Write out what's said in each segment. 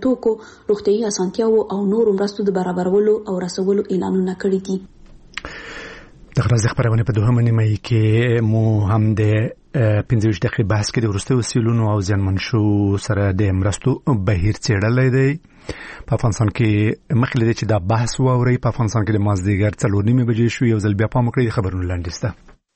توکو، روغتیايي اسانتیاو او نورو مرستو د برابرولو او رسولو اعلانونه کړي دي. د غرض خبرونه په دوه نیمه کې مو هم د 15 دقیقې بحث کې د وروستیو سیلونو او زیانمن شو سره د مرستو بهیر څېړل دی. په افغانستان کې مخکې لري چې دا بحث واوري. په افغانستان کې د مازدیګر 4:30 بجې شو. یو ځل بیا پام وکړئ خبرونه لاندې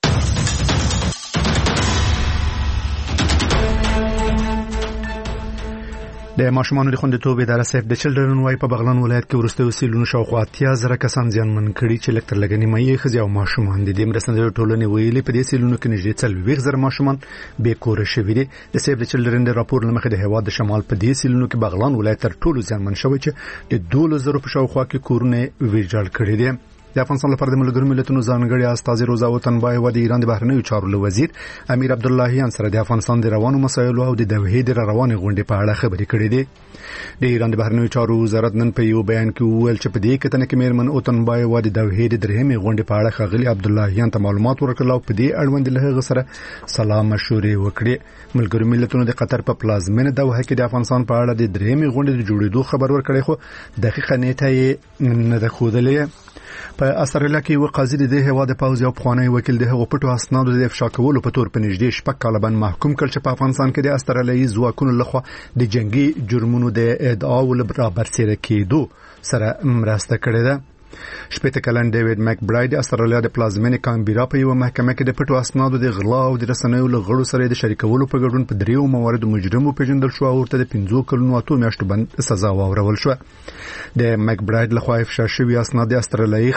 د ماشومانو د خوندیتوب اداره سیف د چلډرن وای په بغلان ولایت کې ورستو سیلونو شاوخوا 80,000 کسان زیانمن کړي چې لکتر لګنی مې خزي او ماشومان دي. د مرستندوی ټولنې ویلي په دې سیلونو کې نږدې 40,000 ماشومان بې کور شوي دي. د سیف د چلډرن د راپور لمخې د هوا د شمال په دې سیلونو کې بغلان ولایت تر ټولو زیانمن شوی چې د 12,000 په شاوخوا کې کورونه ویجاړ کړي دي. د افغانستان لپاره د ملګرو ملتونو ځانګړي استازي روزا وطنبای و د ایران د بهرنیو چارو وزیر امیر عبداللهیان سره د افغانستان د روانو مسایلو او د دوحې د روانې غونډې په اړه خبرې کړې دي. د ایران د بهرنیو چارو وزارت نن په یو بیان کې وویل چې په دې کې تنه کې میرمن وطنبای و د دوحې د درهمې غونډې په اړه ښاغلي عبداللهیان ته معلومات ورکړل او په دې اړوند له هغه سره سلام مشورې وکړې. ملګرو ملتونو د قطر په پلازمینه دوحه کې د افغانستان په اړه د درهمې غونډې د جوړېدو خبر ورکړی خو دقیقه نیټه یې نه ده ښودلې. په استرالیا کې یو قاضي د هوا د پوز یو پخوانی وکیل د هغو پټو اسنادو د افشا کولو په تور په نږدې شپږ کاله باندې محکوم کړ چې په افغانستان کې د استرالیایي ځواکونو لخوا د جنگي جرمونو د ادعا ول برابرسره کېدو سره مرسته کړې ده. شپږ کلن ډیوډ مک برایډ استرالیا د پلازمینه کانبیرا په یو محکمه کې د پټو اسنادو د غلا او د رسنیو له غړو سره د شریکولو په ګډون په دریو مواردو مجرم پیژندل شو او ورته د 15 کلونو 8 میاشتو بند سزا واورول شو. د مک برایډ لخوا افشا شوی اسناد د استرالیایي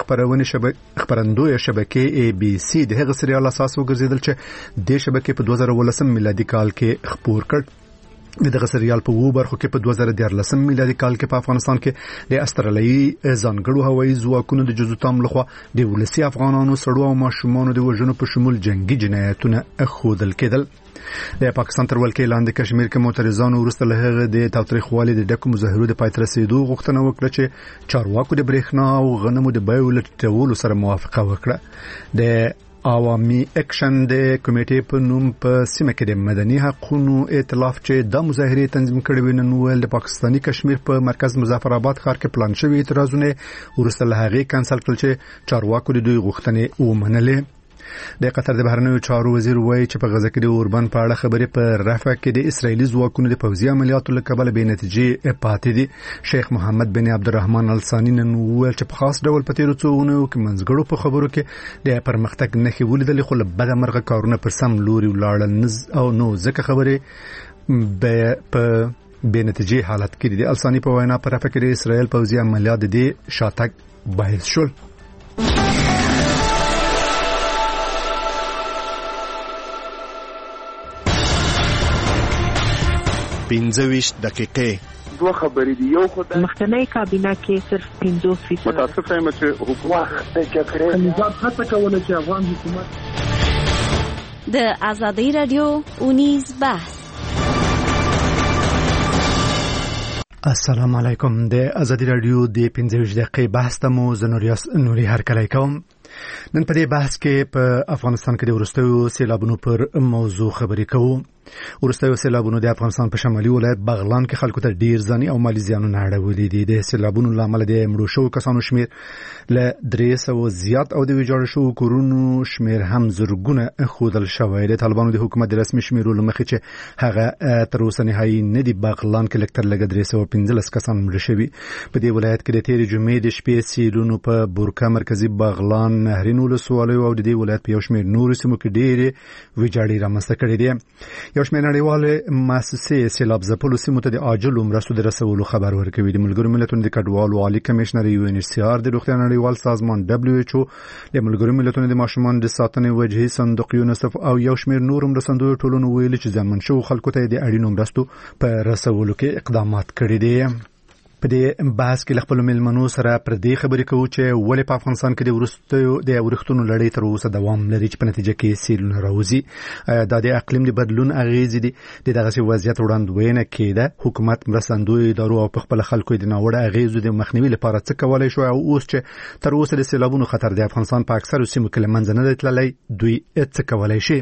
خبرندوی شبکې ای بي سي د هغه سریال اساس وګرځیدل چې د شبکې په 2018 میلادي کال کې خپور کړ. دغه سریال په وو برخو کې په 2014 میلادي کال کې په افغانستان کې د استرالیایي ځانګړو هوایي ځواکونو د جزو تام لخوا د ولسی افغانانو سړو او ماشومانو د وژنو په شمول جنگي جنایتونه خودل کېدل. د پاکستان تر ولکې لاندې کشمیر کې معترضانو وروسته له هغه د تاوتریخوالي د ډکو مظاهرو د پاتې رسیدو غوښتنه وکړه چې چارواکو د برېښنا او غنمو د بیو لټولو سره موافقه وکړه. د عوامي اکشن د کمیټې په نوم په سیمه کې د مدني حقوقو ائتلاف چې د مظاهرې تنظیم کړي وینن ویل د پاکستاني کشمیر په مرکز مظفرآباد ښار کې پلان شوی اعتراضونه ورسته له هغه کانسل کړل چې چارواکو د دوی غوښتنې ومنلې. د قطر د بهرنیو چارو وزیر وایي چې په غزه کې د اوربان په اړه خبرې په رفح کې د اسرایلی ځواکونو د پوځي عملیاتو له کبله بې نتیجې پاتې دي. شیخ محمد بن عبدالرحمن الثاني نن وویل چې په خاص ډول په تیرو څو اونیو کې منځګړو په خبرو کې د پرمختګ نښې ولیدلې خو له بده مرغه کارونه پر سم لوري ولاړل او نو ځکه خبرې په بې نتیجې حالت کې دي. الثاني په وینا په رفح کې د اسرایل پوځي عملیات د شاتګ باعث شول. 15 دقیقې دوه خبرې دی. یو خدای مخکنی کابینه کې صرف 15% متاسفه یم چې حکومت د جګړې نظام هڅه کوله چې افغان حکومت د ازادي رادیو اونیز بحث. السلام علیکم. د ازادي رادیو د 15 دقیقې بحث ته مو نوري هرکلی کوم. نن په دې بحث کې په افغانستان کې د وروستیو سیلابونو پر موضوع خبرې کوو. وروستیو سیلابونو د افغانستان په شمالي ولایت بغلان کې خلکو ته ډیر ځاني او مالی زیانونه اړولي دي. د سیلابونو لامل د مړو شوو کسانو شمیر له 300 زیات او د ویجاړ شوو کورونو شمیر هم زرګونه خودل شوی. د طالبانو د حکومت د رسمي شمیرو لمخې چې هغه تر اوسه نهایي نه دی بغلان کې لکتر لګ 315 کسان مړ شوي. په دې ولایت کې د تیرې جمعې د شپې سیلونو په بورکا مرکزی بغلان نهرین ولسوالۍ او د دې ولایت په یو شمیر نورو سیمو کې ډېرې ویجاړي رامنځته کړې دي. یو شمېر نړیوالې مؤسسې سیلاب ځپلو سیمو ته د عاجلو مرستو د رسولو خبر ورکوي. د ملګرو ملتونو د کډوالو عالی کمشنر UNHCR د روغتیا نړیوال سازمان WHO د ملګرو ملتونو د ماشومان د ساتنې وجهي صندوق یونیسف او یو شمېر نور مرستندوی ټولنو ویلي چې ځانمن شوو خلکو ته د اړینو مرستو په رسولو کې اقدامات کړي دي. په دې بحث کې خپل ملمنو سره پر دې خبرې کوو چې ولې په افغانستان کې د ورښتونو لړۍ تر اوسه دوام لري چې په نتیجه کې سیلونه راوځي. دا د اقلیم د بدلون اغیزې دي. د دغه وضعیت وړاندوینه کېده. حکومت مرستندوی ادارو او خپل خلکو د ناوړه اغیزو د مخنیوي لپاره څه کولای شو او اوس چې تر اوسه د سیلابونو خطر د افغانستان په اکثر سیمو کې لمنځه نه دی تللی دوی څه کولای شي.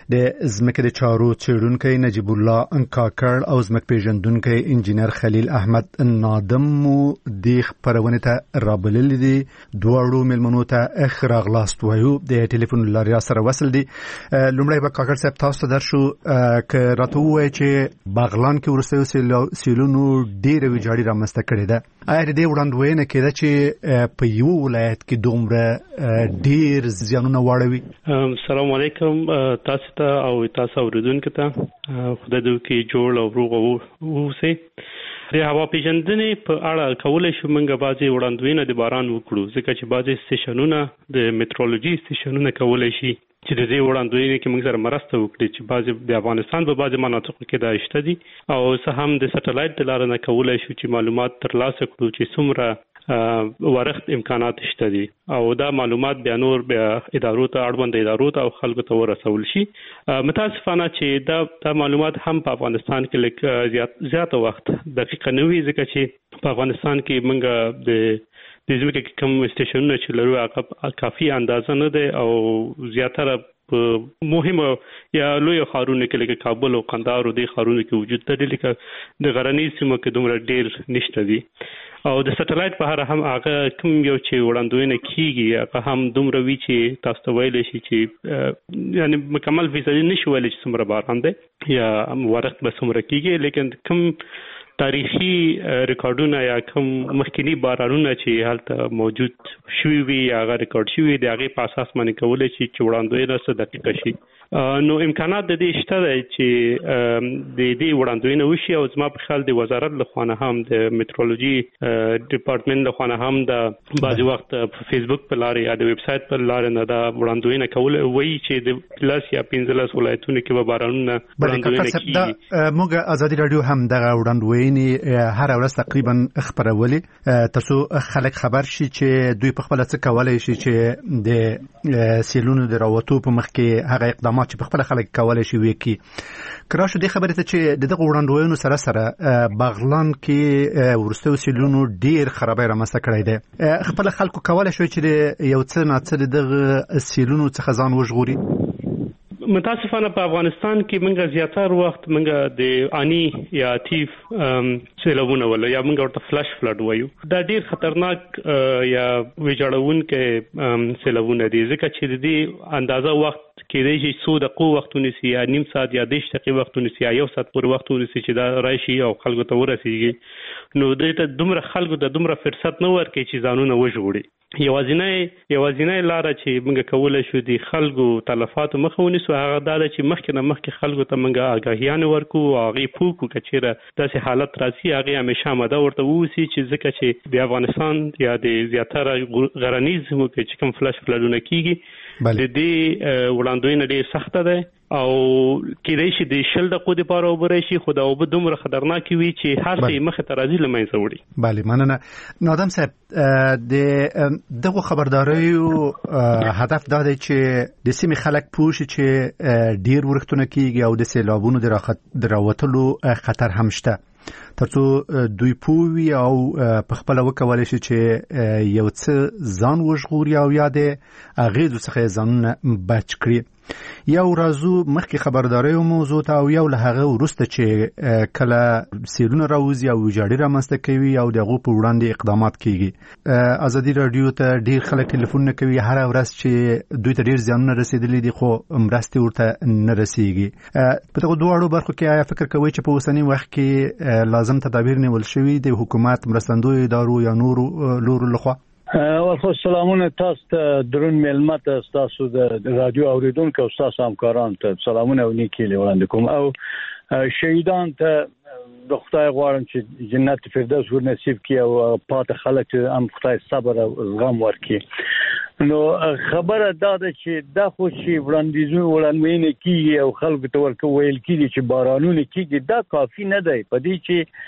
د ځمکې د چارو څېړونکی نجیب الله کاکړ او ځمکې پیژندونکی انجینر خلیل احمد نادم مو د خبرونه ته رابلل دي. دواړو ملمنو ته راغلاست وایو د ټلیفون لارې سره وصل دي. لومړی به کاکړ صاحب تاسو ته درشو ک راته وایي چې باغلان کې ورسته سیلونو ډېر ویجاړي رامنځته کړې ده. آیا د دې وړاندوینه کېده چې په یو ولایت کې دومره ډېر زیانونه واړوي؟ السلام علیکم تاسو ته او تاسو اوریدونکو ته خدای دې وکړي جوړ او روغ اوسئ. د هوا پیژندنې په اړه کولای شو موږ بعضې وړاندوینه د باران وکړو، ځکه چې بعضې سټیشنونه د میټرولوژي سټیشنونه کولای شي چې د دې وړاندوینې کې موږ سره مرسته وکړي چې بعضې د افغانستان په بعضې مناطقو کې دا شته دي، او څه هم د سټلایټ د لارې نه کولای شو چې معلومات ترلاسه کړو چې څومره ورښت امکانات شته دي، او دا معلومات بیا نور بیا ادارو ته اړوند ادارو ته او خلکو ته ورسول شي. متاسفانه چې دا معلومات هم په افغانستان کې لږ زیاته وخت دقیقه نه وي، ځکه چې په افغانستان کې موږ د ځمکې کې کوم سټیشنونه چې لرو هغه کافي اندازه نه دی، او زیاتره په مهمه یا لوی ښارونو کې لکه کابل او قندهار او دې ښارونو کې وجود لري، لکه د غرنیز سیمو کې دومره ډېر نشته دي. او د سټلایټ په اړه هم هغه کوم یو چې وړاندوینه کیږي هغه هم دومره وی چې تاسو ته ویلی شي چې یعنی مکمل فیصدي نشي ویلی چې څومره باران دی یا ورښت به څومره کیږي، لیکن کوم تاریخي ریکارډونه یا کوم مخکینی بارانونه چې هلته موجود شوي وي هغه ریکارډ شوي د هغې په اساس باندې کولی شي چې وړاندوینه څه دقیقه شي. نو امکانات د دې شته دی چې د دې وړاندوینه وشي، او زما په خیال د وزارت لخوا نه هم د میټرولوژي ډپارټمنټ لخوا نه هم د بعضې وخت په فیسبوک په لارې یا د ویب سایټ په لارې نه دا وړاندوینه کولی وایي چې د 10 یا 15 ولایتونو کې به بارانونه وړاندوینه کېږي. موږ ازادي راډیو هم دغه وړاندوینې هر ورځ تقریبا خپرولې تاسو خلک خبر شي چې دوی په خپل څه کولی شي چې د سیلونو د راوتو په مخ کې هغه اقدامات چې په خپل خلک کولی شي وکړي. کراشه دې خبرې ته چې دغه وړاندوینو سره سره باغلان کې وروستیو سیلونو ډېر خرابۍ رامنځته کړی دی. خپل خلکو کولی شوی چې د یو څه ناڅه دغه سیلونو څخه ځان وژغوري؟ متاسفانه په افغانستان کې موږ زیاتره وخت موږ د آنی یا تیف سیلابونه ولو یا موږ ورته فلش فلډ وایو، دا ډیر خطرناک یا ویجاړونکي سیلابونه دي، ځکه چې د دې اندازه وخت کېدای شي څو دقیقې وخت ونیسي یا نیم ساعت یا 10 دقیقې وخت ونیسي یا 1 ساعت پورې وخت ونیسي چې دا راشي او خلکو ته ورسیږي. نو دې ته دومره خلکو ته دومره فرصت نه ورکوي چې ځانونه وژغوري. یوازینی لاره چې موږ کولی شو د خلکو تلفاتو مخه ونیسو هغه دا ده چې مخکې خلکو ته موږ آګاهیانې ورکو او هغې پوه کړو که چېرې داسې حالت راځي هغې همیشه آماده ورته واوسي، چې ځکه چې د افغانستان یا د زیاتره غرنیز سیمو کې چې کوم فلش فلډونه کېږي د دې وړاندوینه ډېر سخته ده، او کېدای شي د 10 دقیقو دپاره اوبه راشي، خو دا اوبه دومره خطرناکې وي چې هر څه یې مخې ته راځي له منځه وړي. بله مننه. نادم صاحب د دغو خبرداریو هدف دا دی چې د سیمې خلک پوه شي چې ډېر ورښتونه کېږي او د سیلابونو د راوتلو خطر هم شته، ترڅو دوی پوه وي او په خپله وکولی شي چې یو څه ځان وژغوري او یا د اغېزو څخه یې ځانونه بچ کړي. یو راځو مخکې خبرداریو موضوع ته، او یو له هغه وروسته چې کله سیلونه راوځي او ویجاړي رامنځته کوي او د هغو په وړاندې اقدامات کېږي. ازادي راډیو ته ډېر خلک ټلیفونونه کوي هره ورځ چې دوی ته ډېر زیانونه رسېدلي دي، خو مرستې ورته نه رسېږي. په دغو دواړو برخو کې آیا فکر کوئ چې په اوسني وخت کې لازم تدابیر نیول شوي د حکومت، مرستندویو ادارو یا نورو لورو لخوا؟ ورخو سلامونه تاسو ته، درون میلمه ته، تاسو د رادیو اوریدونکو او تاسو همکارانو ته سلامونه او نیکی وړاندې کوم، او شهیدان ته د خدای غواړم چې جنت فردوس ور نصیب کړي او پاتې خلک هم خدای صبر او زغم ورکړي. نو خبره دا ده چې دا خو چې وړاندوینه کیږي او خلکو ته ورکو ویل کیږي چې بارانونه کیږي، دا کافی نه دی. په دې چې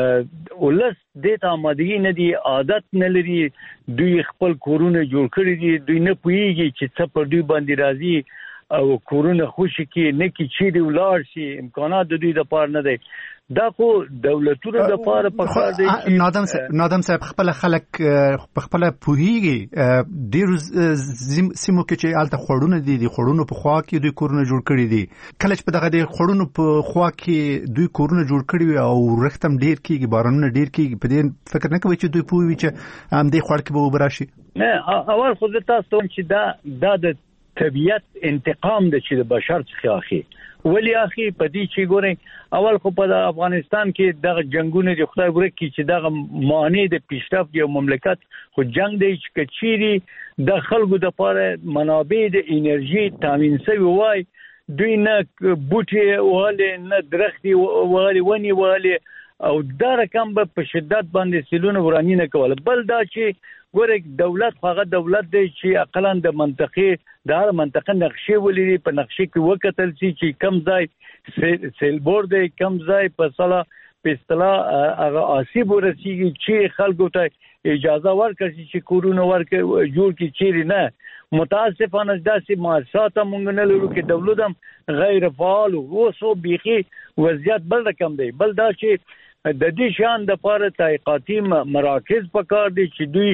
ولس دې ته آمادګي نه دي، عادت نه لري، دوی خپل کورونه جوړ کړي دي، دوی نه پوهیږي چې څه پر دوی باندې راځي او کورونه خوشي کې نه کې چیرې ولاړ شي امکانات د دوی د پاره نه دی دا خو دولتونو د پاره پکار دی نادم صاحب خپل خلک خپل پوهیږي ډیر سیمو کې چې الته خړونه دي خړونو په خوا کې دوی کورونه جوړ کړي دي کله چې په دغه د خړونو په خوا کې دوی کورونه جوړ کړي او رختم ډیر کېږي بارانونه ډیر کېږي په دې فکر نه کوي چې دوی پوهوي چې هم دې خړ کې به وبراشي نه اول خو تاسو چې دا د طبيعت انتقام د چې د بشر څخه اخی ولی اخی په دې چې ګورئ اول خو په افغانستان کې دغه جنگونه د خدای ورک چې دغه معنی د پیشرفت یو مملکت خو جنگ دی چې کچيري د خلکو د پاره منابع د انرژي تامین شوی وای دوی نه بوټي وهله نه درختي وهله ونی وهله او دا رقم په شدت باندې سیلونه ورانی نه کول بل دا چې ګورګ دولت هغه دولت دی چې اقلا د منطقې د هر منطقې نقشې ولري په نقشې کې وکتل چې کم ځای سیلبور دی کم ځای په صلا په اصطلاح هغه آسیب ورسیږي چې خلکو ته اجازه ورکړي چې کورونه ورکړي جوړ کی چیرې نه متاسفانه داسې مؤسسات مونږ نه لرو چې دولت هم غیر فعال او سو بيخي وضعیت بل رقم دی بل دا چې د دې شان د پاره تحقیقاتي مراکز پکار دي چې دوی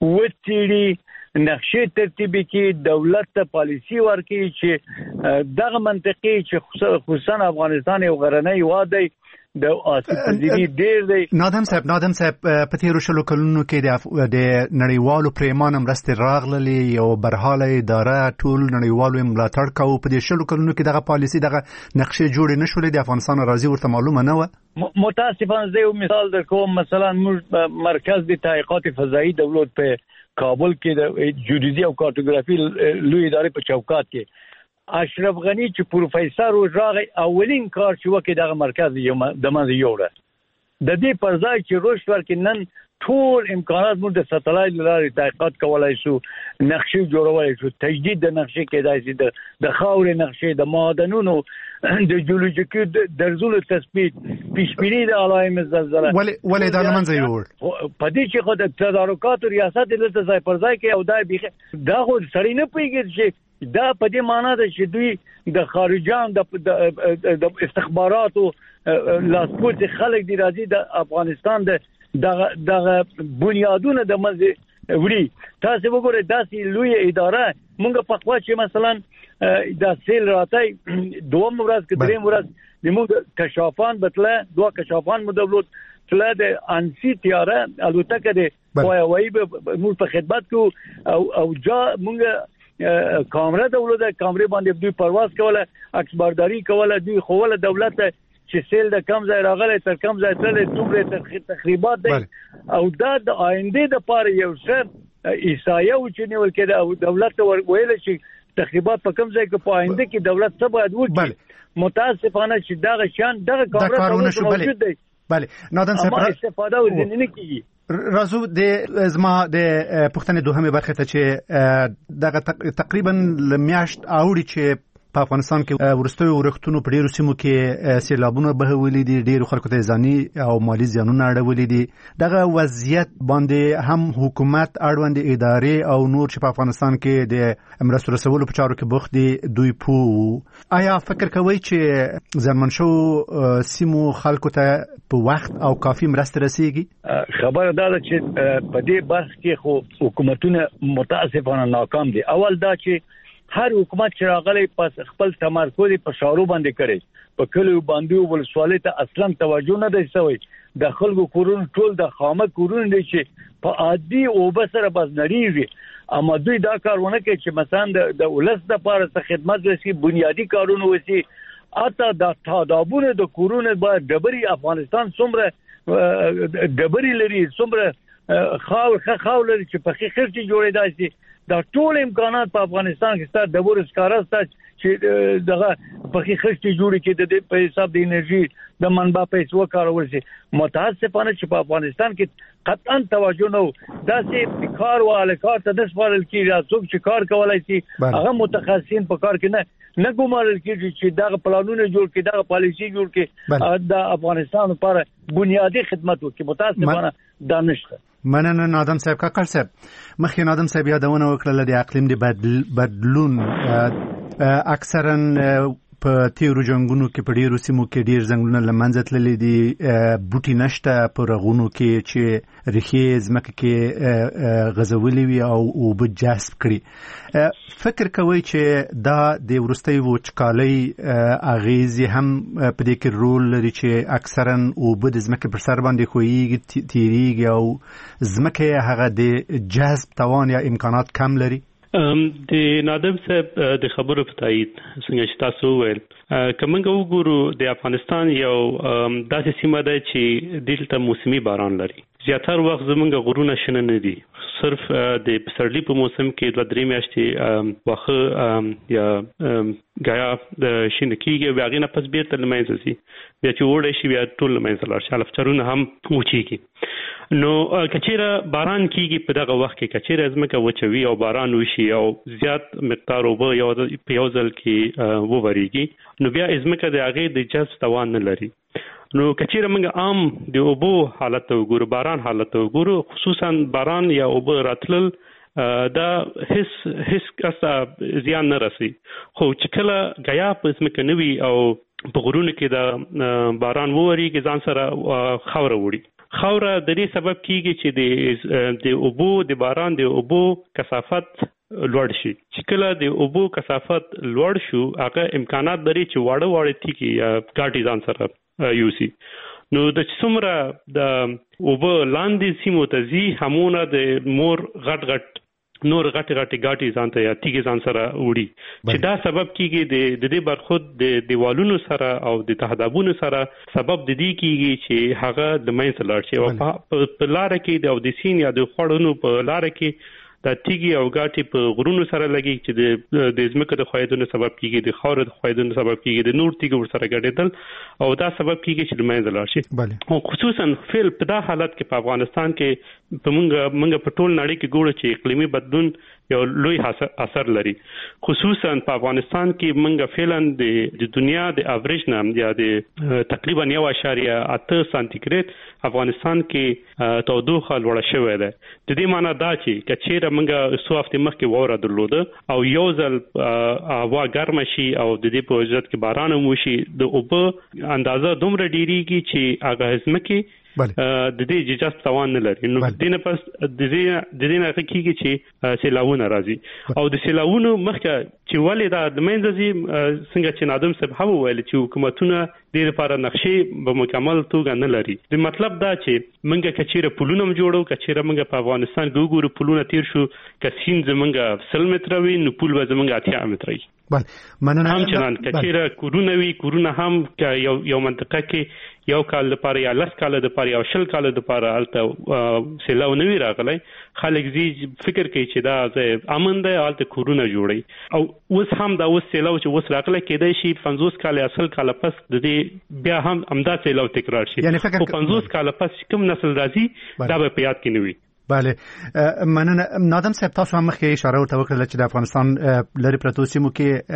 وڅېړي نقشې ترتیب کې دولت ته پالیسی ورکړي چې دغه منطقې چې خصوصا افغانستان یو غرنی وادي د آسیب ډیر دی نادم صاحب په تیرو شلو کلونو کې د نړیوالو پریمانه مرستې راغللې یو برحاله اداره ټول نړیوالو ملاتړ کوي په دې شلو کلونو کې دغه پالیسی دغه نقشې جوړې نشولې د افغانستان راځي ورته معلومه نه و متاسفانه زه یو مثال درکوم مثلا موږ مرکز د تحقیقات فضایی دولت په کابل کې د جیودیزي او کارتوګرافي لوی ادارې په چوکات کې اشرف غنی چې پروفیسور راغی اولین کار چې وکړ دغه مرکز د منځ یوړه د دې پر ځای چې روش ورکې نن ټول امکانات موږ د ساتلایت لارې تحقیقات کولای شو نقشې جوړولای شو تجدید د نقشې کېدای شي د خاورې نقشې د معدنونو د جیولوژیکي درزونو تثبیت پیشبینی د علائم زلزله ولې دا منځ یوړ په دې چې خو د تدارکات ریاست د ځای پر ځای کې او دا خو سړی نه پیږي چې دا په دې معنی ده چې دوی د خارجان د استخباراتو لاسپوڅ خلک دی راځي د افغانستان دغه بنیادونه د مزه وړي تاسو وګورئ داسې لوی اداره مونږ په خوا چې مثلا د سیل راتای دوم ورځ کې دریم ورځ د مونږ کشافان بتله دوه کشافان مدولت تله د انسی تیاره الوتکه د وای مونږ په خدمت کو او جا مونږ کامره دولت کامره باندې دوی پرواز کوله عکسبرداري کوله دوی خوله دولت چې سیل د کم ځای راغله تر کم ځای تل دومره تخریبات دي او دا د آینده د پاره یو څه ایسایه و چې نیول کېده او دولت ویل چې تخریبات په کم ځای کې په آینده کې دولت څه باید وکړي متاسفانه چې دغه شان دغه کارونه موجود دي بله نادم صاحب استفاده ورننه کیږي رازو د زما د پښتنې دوهمه برخه ته چې دغه تقریبا لمیاشت اوړي چې په افغانستان کې ورستوي ورختونو په ډیرو سیمو کې سیلابونه بهولې دي ډیرو خلکو ته ځاني او مالی زیانونه اړولې دي دغه وضعیت باندې هم حکومت اړوند ادارې او نور چې په افغانستان کې د مرستو رسولو په چارو کې بوخت دي دوی پوه آیا فکر کوي چې زمون شو سیمو خلکو ته په وخت او کافي مرسته رسیږي خبر دا ده چې په دې برخه کې خو حکومتونه متاسفانه ناکام دي اول دا چې هر حکومت چې راغلی پس خپل تمرکز په شارو باندې کړي په کلیو باندې ولسوالۍ ته اصلا توجه نه دی شوی د خلکو کورونه ټول د خامه کورونه دي چې په عادي او بسره بس نړیږي اما دوی دا کارونه کوي چې مثلا د ولس لپاره خدمت وشي بنیادی کارونه وشي اته د تادابونه د کورونه باید ډبري افغانستان څومره ډبري لري څومره خاور لري چې په خیر چې جوړېدای شي دا ټول امکانات په افغانستان کې ستاسو د ورس کارسته چې دغه په خښتي جوړی کې د په حساب د انرژي د منبع پیسو کارول شي متاسفانه چې په افغانستان کې قطعا توجه نه داسې کار او الکار ته د سپارل کیږي څوک چې کار کولای شي هغه متخصصین په کار کې نه ګمارل کیږي چې دغه پلانونه جوړ کړي دغه پالیسي جوړ کړي د افغانستان لپاره بنیادی خدمت وکړي متاسفانه دا نشته مننه نادم صاحب کاکړ صاحب مخکې نادم صاحب یادونه وکړه د اقلیم د بدلون اکثرا په تیرو جنگونو کې په ډیرو سیمو کې ډیر ځنګلونه له منځه تللي دي، بوټي نشته په رغونو کې چې ریښې ځمکه کې غځولې وي او اوبه جذب کړي. فکر کوئ چې دا د وروستۍ وچکالۍ اغیزې هم په دې کې رول لري چې اکثرا اوبه د ځمکې پر سر باندې ښویېږي، تیریږي او ځمکه هغه د جذب توان یا امکانات کم لري؟ د نادم صاحب د خبرو په تایید څنګه چې تاسو وویل، کومنګ وګورو د افغانستان یو داسې سیمه ده چې دلته موسمي باران لري. زیاتره وخت زمونږ غرونه شنه نه دي، صرف د پسرلي په موسم کې 2-3 میاشتې واخه یا غیا د شنه کېږي، بیا غینه پس بیرته لمنځه شي، بیا چې وړي شي بیا ټول لمنځه لاړ شي، الفچرونه هم وچیږي. نو کچیره باران کیږي په دغه وخت کې، کچیره ځمکه وچوي او باران وشي او زیات مقدار اوبه یو ځل کې ووريږي، نو بیا ځمکه د هغه د جذب توان نه لري. نو کچیره موږ عام د اوبو حالت وګورو، باران حالت وګورو، خصوصا باران یا اوبه راتلل دا هیڅ کسا زیان نه رسي. خو چې کله غیا په ځمکه نوي او په غرونو کې د باران ووريږي ځان سره خاور وړي. خاوره د دې سبب کیږي چې د اوبو د باران د اوبو کثافت لوړ شي. چې کله د اوبو کثافت لوړ شو، هغه امکانات لري چې واړه تیږي یا ګاټي ځان سره یوسي. نو د څومره د اوبو لاندې سیمو ته ځي، همونه د مور نور غټي ګاټي ځان ته یا تیږي ځان سره وړي، چې دا سبب کیږي د دې برخود د دیوالونو سره او د تهدابونو سره سبب د دې کیږي چې هغه د مینځ لاړ شي او په لار کې د اودیسین یا د خړونو په لار کې د تیږي او ګاټي په غرونو سره لګي چې د ځمکې د خویدونو سبب کیږي، د خاور د خویدونو سبب کیږي، د نور تیږي ور سره ګډېدل او دا سبب کیږي چې د مینځ لاړ شي. او خصوصا فعل په دا حالت کې په افغانستان کې په منګه په ټول نړۍ کې ګوره چې اقلیمي بدلون یو لوی اثر لري. خصوصا په افغانستان کې منګه فعلا د دنیا د اوریج نام یا د تقریبا 1.8 سانتیګریډ افغانستان کې تودوخه لوړه شوې ده. د دې معنی دا چې کچېره منګه سو هفته مخکې وره درلوده او یو ځل هوا ګرمه شي او د دې په وجه کې باران وشي، د اوبه اندازه دومره ډیریږي چې هغه ځمکه د دې جذب توان نه لري. نو دینه پس د دې نه کېږي چې سیلاوونه راځي او د سیلاوونو مخکې چې ولې دا د منځي څنګه چې نادم صاحب هم ویل چې حکومتونه د لپاره نقشې په مکمل توګه نه لري. د مطلب دا چې منګه کچېره پلونه جوړو، کچېره منګه په افغانستان کې وګورو پلونه تیر شو، کسین زمنګه 100 متر وي نو پل به زمنګه 80 متر وي. مننه. هم چنان کچېره کورونه وي، کورونه هم یو منطقه کې یو کال لپاره یا 10 کال لپاره یا 20 کال لپاره الته سیلاو نوی راغلی، خلک زی فکر کوي چې دا امن ده، الته کورونه جوړي او اوس هم دا اوس سیلاو چې اوس راغلی کېدای شي 50 کال یا 100 کال پس د دې بیا هم امدا سیلاو تکرار شي. او 50 کال پس کوم نسل راځي دا به په یاد کې نه وي. بله، مننه. نادم صاحب تاسو هم مخکې اشاره ورته وکړه چې د افغانستان لري پرتو سیمو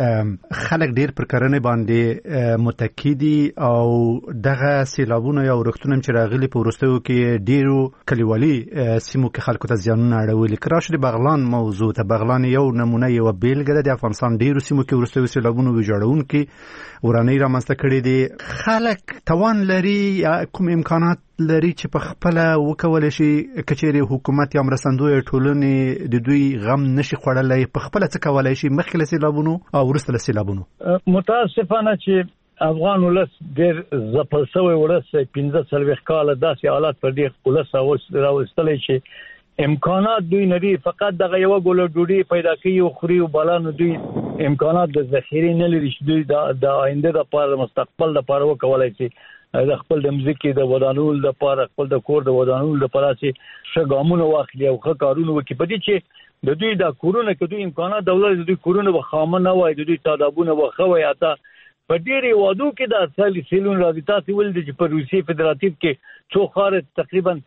کې خلک ډیر پر کرنې باندې متکی دي او دغه سیلابونه یا ورښتونه چې راغلي په وروستیو کې ډیرو کلیوالي سیمو کې خلکو ته زیانونه اړولي. کراش د بغلان موضوع ته، بغلان یو نمونه یو بیلګه ده د افغانستان ډیرو سیمو کې وروستیو سیلابونو ویجاړونکي ورانۍ رامنځته کړي دي. خلک توان لري یا کوم امکانات لري چې په خپل وکول شي کچېره حکومت یا مرستندوی ټولنې د دوی غم نشي خوړلای، په خپل څه کولای شي مخکې له سیلابونو او وروسته له سیلابونو؟ متاسفانه چې افغان ولس ډېر ځپل شوی ولس 15 کال داسې حالات پر دې ولس راوستلی چې امکانات دوی نه دي، فقط دغه یو ګوله ډوډۍ پیدا کوي او خوري او بلانو دوی امکانات د ذخیره نه لري چې دوی د آینده لپاره مستقبل لپاره وکولای شي د خپل د مزکی د ودانول لپاره، خپل د کور د ودانول لپاره چې شګامونه واخلي او ښه کارونه وکړي. په دې چې د دوی د کورونه کې دوی امکانات دولت د دوی کورونه به خامه نه وای، د دوی تعدادونه به خوي. اته په ډېرې وادو کې د سیلون راځي. تاسو ولې چې په روسي فدراتیو کې څو خار تقریبا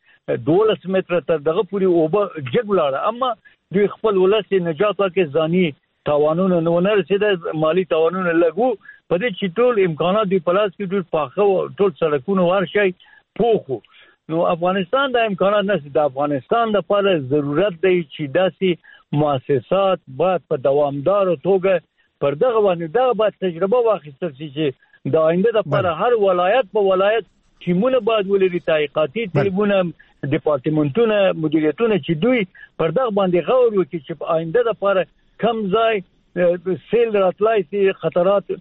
12 متر تر دغه پوری اوبه جګولاړه، اما دوی خپل ولس نجات کې ځاني توانونه نه رسیدل، مالی توانونه لګو په دې چې ټول امکانات دی پلاس کې ټول پاخه ټول سړکونه ورشي پوخو. نو افغانستان د امکانات نشي. د افغانستان لپاره ضرورت دی چې داسې مؤسسات باید په دوامدار توګه پر دغه باندې دا به تجربه واخیستل شي چې د آینده لپاره هر ولایت په ولایت ټیمونه باید ولري، تحقیقاتي ټیمونه، ډپارټمنټونه، مدیریتونه چې دوی پر دغه باندې غور وکړي چې په آینده لپاره کم ځای سیل راتلای شي، خطرات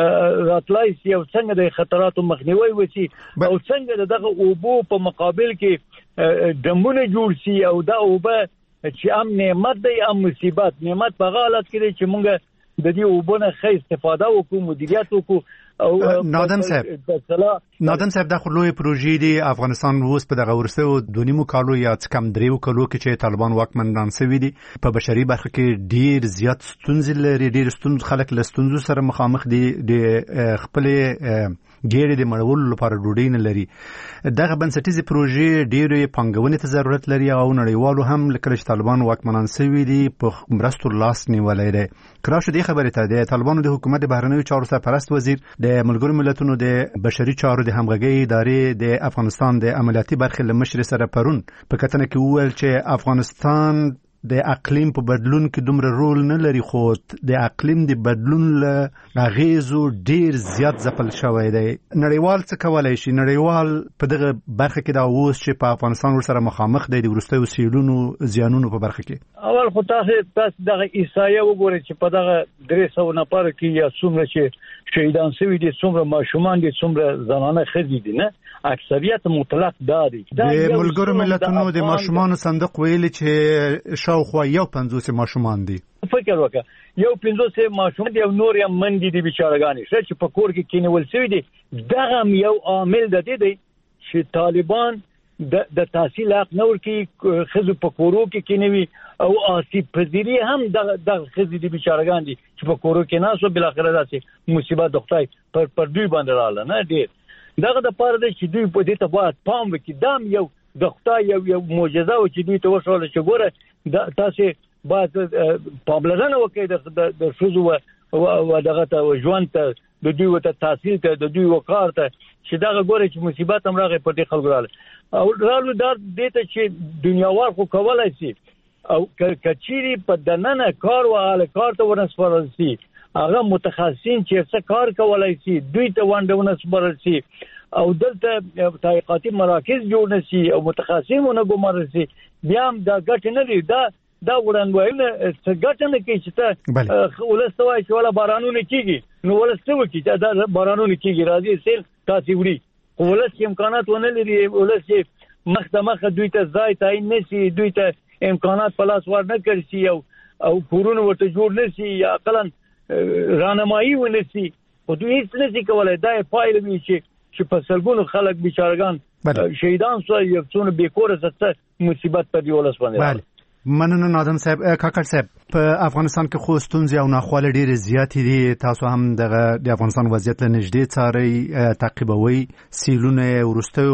راتلای شي او څنګه د خطراتو مخنیوي وشي او څنګه دغه اوبو په مقابل کې دمونه جوړ شي او دا اوبه چې ام نعمت دی ام مصیبت. نعمت په حالت کې دی چې موږ د دې اوبونه ښه استفاده وکړو، مدیریت وکړو. او نادم صاحب دا خو لوی پروژې دي. افغانستان اوس په دغه ورسته 2.5 کالو یا کم 3 کالو کې چې طالبان واکمنان شوي دي په بشري برخه کې ډیر زیات ستونزې لري، ډیر ستونزې خلک له ستونزو سره مخامخ دي، د خپل ګېړې د مړولو لپاره ډوډۍ نه لري. دغه بنسټیزې پروژې ډېرې پانګونې ته ضرورت لري او نړیوالو هم کله چې طالبان واکمنان شوي دي په مرستو لاس نیولی دی. کله شو دې خبرې ته د طالبانو د حکومت د بهرنیو چارو سرپرست وزیر د ملګرو ملتونو د بشري چارو د همغږۍ ادارې د افغانستان د عملیاتي برخې له مشر سره پرون په کتنه کې وویل چې افغانستان د اقلیم په بدلون کې دومره رول نه لري، خو د اقلیم د بدلون له اغیزو ډیر زیات ځپل شوی دی. نړیوال څه کولای شي؟ نړیوال په دغه برخه کې دا اوس چې په افغانستان ورسره مخامخ دی د وروستیو سیلونو زیانونو په برخه کې. اول خو تاسو دغه احصایه وګورئ چې په دغه 300 نفر کې یا څومره چې شهیدان شوي دي، څومره ماشومان دي، څومره زنانه ښځې دي، نه اکثریت مطلق داري. د ملګرو ملتونو د ماشومان صندوق ویلي چې شاوخوا 50 ماشومان دي. فکر وکړه 50 ماشومان دي او نور یې منډي دي بیچارهګانی چې په کور کې کینول شوی دي. دغه یو عامل د دې دی چې طالبان د تحصیل حق نه ورکړي، خزو په کورو کې کینوي او آسیب پذیری هم د خزې دي بیچارهګان دي چې په کورو کې ناسو بل اخر داسې مصیبت د خدای پر دوی باندې رااله. نه ډیر دغه د پاره د چې دوی په دې ته باید پام وکړي. دام یو د خدای یو معجزه او چې دوی ته وشول چې ګوره تاسو باید پاملرنه وکړئ د شوزو او دغه ته ژوند ته، د دوی وته تحصیل ته، د دوی وقار ته، چې دغه ګوره چې مصیبت هم راغی په دې خلکو رااله او رالو دا دې ته چې دنیاوال خو کولای شي او کچيري په دننه کار واله کار ته ورسپارل شي، هغه متخصصین چې څه کار کولای شي دوی ته ونه سپارل شي او دلته تحقیقاتي مراکز جوړ نشي او متخصصین ونه ګمارل شي، بیا هم دا ګټ نه لري. دا وړاندوینه څه ګټ نه کوي چې ته ولستوي چې ولا بارانونه کیږي نو ولستوي چې دا بارانونه کیږي راځي سیل تاسو وړي ولس امکانات ونه لري، ولس مخدمه دوی ته ځای تعین نشي، دوی ته امکانات پلاس ور نه کړی شي او کورونه ورته جوړ نشي یا اقلن رانمایي ونشي او دوی هیڅ نشي کولای. دا فایل وی چې په سلګونو خلک بیچارهګان شهیدان شو، یو څونه بیکوره څه مصیبت په دی ولس باندې. مننه نادم صاحب. کاکړ صاحب په افغانستان کې خو ستونزې او ناخواله ډېرې زیاتې دي، تاسو هم د افغانستان وضعیت له نږدې څارئ، تعقیبوي. سیلونه وروستیو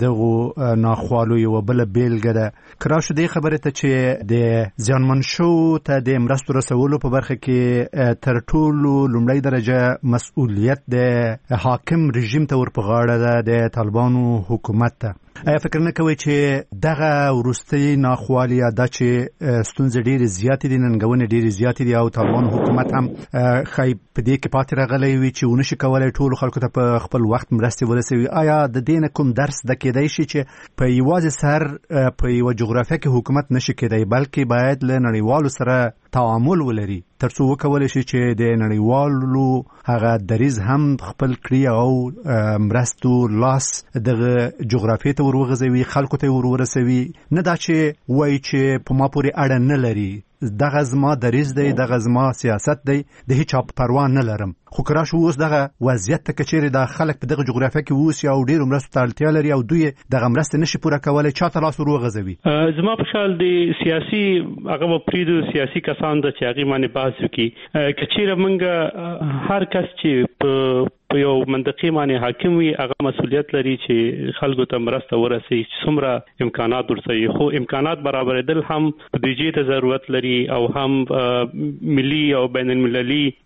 دغو ناخوالو یوه بله بیلګه ده. که راشو دې خبرې ته چې د زیانمن شوو ته د مرستو رسولو په برخه کې تر ټولو لومړی درجه مسؤلیت د حاکم رژیم ته ور په غاړه ده، د طالبانو حکومت ته. آیا فکر نه کوئ چې دغه وروستۍ ناخوالې یا دا چې ستونزې ډېرې زیاتې دي، ننګونې ډېرې زیاتې دي او طالبان حکومت هم ښایي په دې کې پاتې راغلی وي چې ونشي کولی ټولو خلکو ته په خپل وخت مرستې ورسوي؟ آیا د دې نه کوم درس د کېدی شي چې په یوازې سر په یوه جغرافیه کې حکومت نشي کېدی، بلکې باید له نړیوالو سره تعامل ولري ترڅو وکولی شي چې د نړیوالو هغه دریز هم خپل کړي او مرستو لاس دغه جغرافیې ته ورغځوي، خلکو ته ورسوي؟ نه دا چې وایي چې په ما پورې اړه نه لري، دغه زما دریز دی، دغه زما سیاست دی، د هیچا پروا نه لرم. خو که راشو اوس دغه وضعیت ته که چیرې دا خلک په دغه جغرافیه کې اوسي او ډېرو مرستو ته اړتیا لري او دوی دغه مرستې نشي پوره کولی، چا ته لاس وروغځوي؟ زما په خیال د سیاسي هغه به پرېږدو، سیاسي کسان ده چې هغې باندې بحث وکړي. که چیرې موږ هر کس چې په یو منطقې باندې حاکم وي هغه مسؤلیت لري چې خلکو ته مرسته ورسوي چې څومره امکانات ورسوي، خو امکانات برابرېدل هم بودیجې ته ضرورت لري او هم ملي او بین المللي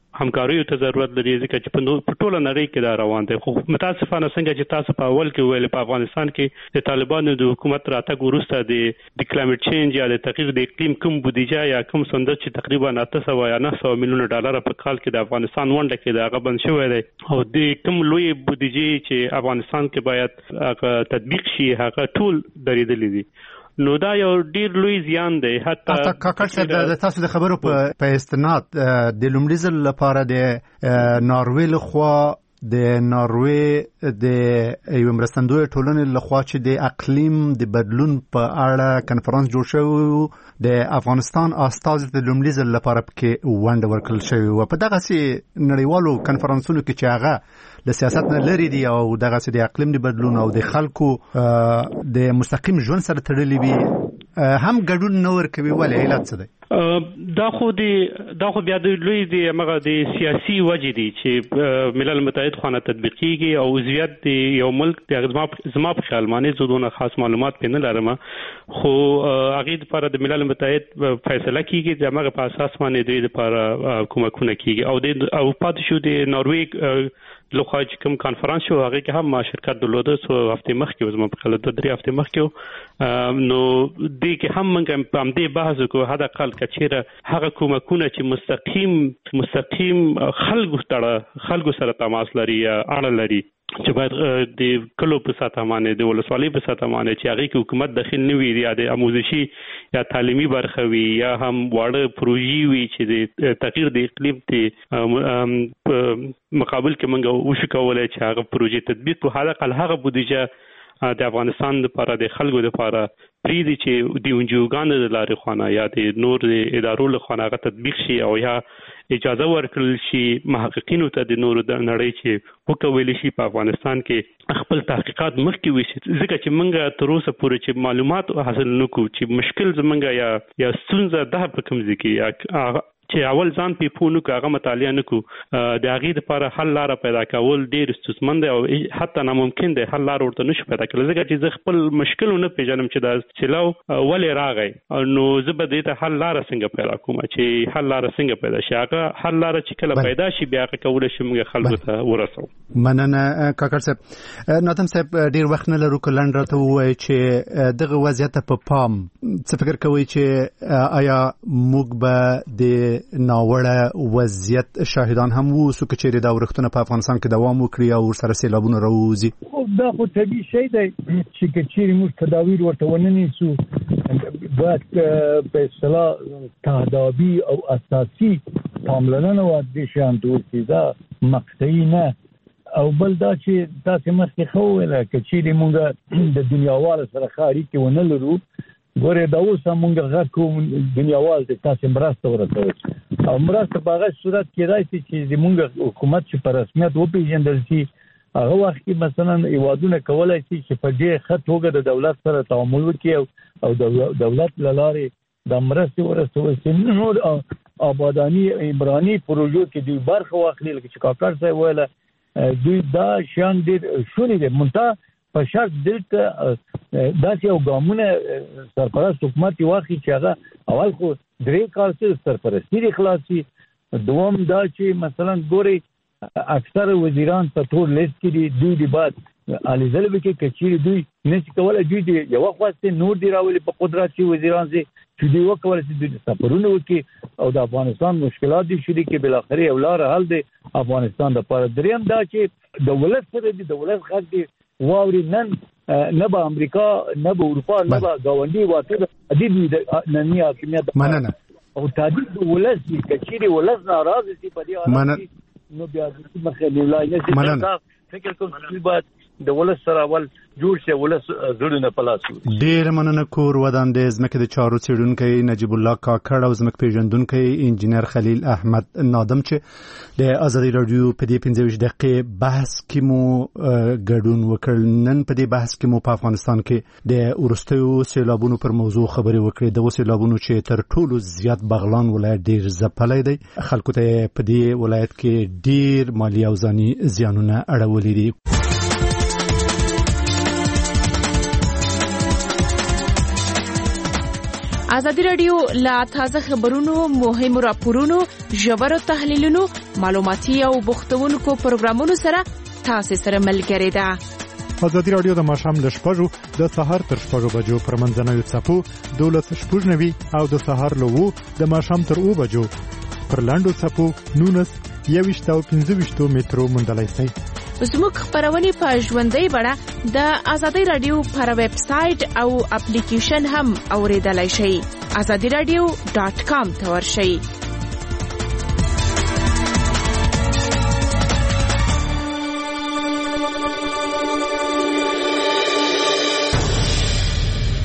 همکاریو ته ضرورت لري ځکه چې په ټوله نړۍ کې دا روان دي. خو متاسفانه څنګه چې تاسو په اول کې ویل په افغانستان کې د طالبانو د حکومت راتګ وروسته د کلایمټ چینج یا د تغییر د اقلیم کوم بودیجه یا کوم صندوق چې تقریبا 800 یا 900 میلیون ډالر په کال کې د افغانستان ونډه کې دا غبن شوی دی او د کوم لوی بودیجه چې افغانستان کې باید تطبیق شي هغه ټول درېدلې دي. نو دا یو ډیر لوی زیان دی. حتی کاکړ صاحب د تاسو د خبرو په استناد د لومړي ځل لپاره د ناروې لخوا د ناروې د یو مرستندوی ټولنې لخوا چې د اقلیم د بدلون په اړه کنفرانس جوړ شوی د افغانستان استازي د لومړي ځل لپاره کې ونډه ورکړل شوی و. په دغه سي نړیوالو کنفرانسونو کې چې هغه د سیاست نه لري دي او دغه سي د اقلیم د بدلون او د خلکو د مستقیم ژوند سره تړلې وي هم ګډون نه ورکوي. ولې علت څه دی؟ دا خو بیا د لوی دی هغه د سیاسي وجې دي چې ملل متحد خانه تطبیقيږي او عضویت دی یو ملک د زما په خیال باندې زودونه خاص معلومات پنه لرم خو هغه لپاره د ملل متحد فیصله کیږي چې هغه په اساس باندې د لپاره کومکونه کیږي او پاتې شو د ناروې لوخا چې کوم کانفرنس شو هغه کې هم ما شرکت درلوده سو هفته مخکې زما په خاله 3 هفته مخکې نو دې کې هم موږ په دې بحث وکړو حد اقل کچېره هغه کومکونه چې مستقیم خلکو سره تماس لري یا اړه لري چې باید د کلو په ساته باندې د ولسوالۍ په ساته باندې چې هغه کې حکومت داخل نه وي یا د آموزشي یا تعلیمي برخه وي یا هم واړه پروژې وي چې د تغییر د اقلیم ته مقابل کې موږ وشو کولای چې هغه پروژې تطبیق په حال اقل هغه بودیجه د افغانستان لپاره د خلکو لپاره پریدي چې د انجوګانو د لارې خوانه یا د نور ادارو له خوانه هغه تطبیق شي او یا اجازه ورکړل شي محققینو ته د نور د نړۍ چې وکوي شي په افغانستان کې خپل تحقیقات مخکې وشي ځکه چې موږ تر اوسه پورې چې معلومات حاصل نکو چې مشکل زمونږ یا ستونزه ده په کوم ځای کې چې اول ځان په پونو کې هغه مطالعه نکو د هغه لپاره حل لار پیدا کول ډیر ستونزمن دی او حتی ناممکن دی حل لار ورته نشو پیدا کول ځکه چې خپل مشکلونه پیژنم چې دا چلو ولې راغی نو زه به دې ته حل لار څنګه پیدا کوم چې حل لار څنګه پیدا شي هغه حل لار چې کله پیدا شي بیا کول شي موږ خلکو ته ورسو. مننه کاکړ صاحب. ناتم صاحب ډیر وخت نه لرو کلند راته وایي چې دغه وضعیت په پام څه فکر کوي چې آیا موږ به د ناوړه وضعیت شاهدان هم وو سو کچېری دا ورختونه په افغانستان کې دوام وکړي او سره سیلابونه راوځي؟ دا خو طبيعي شی دی چې کچېری موږ تداویر ورته وننیسو باید په اصطلاح تهدابي او اساسي پاملرنه ورته شان دوی دا مقطعي نه او بل دا چې تاسو مخکې خو ویل کچېری موږ د دنیاوال سره خاري کې ونه لرو ګوره دا اوس موږ غږ کوم دنیاوال ته تاسو مرسته ورکوي او مرسته په هغه صورت کې راځي چې زموږ حکومت چې په رسمیت وپیژندل شي هغه وخت کې مثلا ایوادونه کولای شي چې په دې خط توګه د دولت سره تعامل وکړي او دولت لاره د مرسته ورسوي چې نور آبادانی عمرانی پروژو کې دوی برخه واخلي لکه چې کاکړ صاحب ویل دوی دا شان دې شونې دي مونږ په شرط دلته داسې او ګامونه سرپرست حکومت واخلي چې هغه اول خو 3 کال څخه سرپرستی خلاصي دوم دا چې مثلا ګوري اکثر وزیران په ټول لیست کې دوی د بعد الیزل کې کچېری دوی نشي کولای دوی یو وخت نور دی راولي په قدرت کې وزیران چې دوی وکول چې دوی سفرونه وکړي او د افغانستان مشکلات دي شری کې بل اخر یو لار حل دی افغانستان لپاره. دریم دا چې د ولادت سره د دولت خلک دي واوري نن نه به امریکا نه به اروپا نه به گاونډي واته د نننی حاکمیت مننه او تادید ولس کچېری ولس ناراض دي په دې حالت نو بیا د مخې لای نه فکر کوم چې بعد د ولس سره اول جوړ شي ولس زړونه پلاسو. ډیر مننه کور ودانې زمکه د چارو چیرونکو نجیب الله کاکړ او زمکه پیژندونکو انجنیر خلیل احمد نادم چې د آزادي رادیو په دې 15 دقیقې بحث کې مو ګډون وکړ. نن په دې بحث کې مو په افغانستان کې د ورستیو سیلابونو پر موضوع خبرې وکړې. د سیلابونو چې تر ټولو زیات بغلان ولایت ډیر ځپلې دی خلکو ته په دې ولایت کې ډیر مالی او ځاني زیانونه اړولې دي. ازادي رادیو لا تازه خبرونو، مهمو راپورونو، ژورو تحلیلونو، معلوماتي او بوختونکو پروګرامونو سره تاسو سره ملګری ده. ازادي رادیو د ماښام له 6 د سهار تر 6 بجو پر منځنوي څپو 12:90 او د سهار له 2 د ماښام تر 2 بجو پر لاندو څپو 19:25 مترو مندلای سي. زموږ خبرونه په ژوندۍ بڼه د ازادي رادیو پر ویب سټ او اپلیکیشن هم اوریدلای شئ. azadiradio.com ته ورشئ.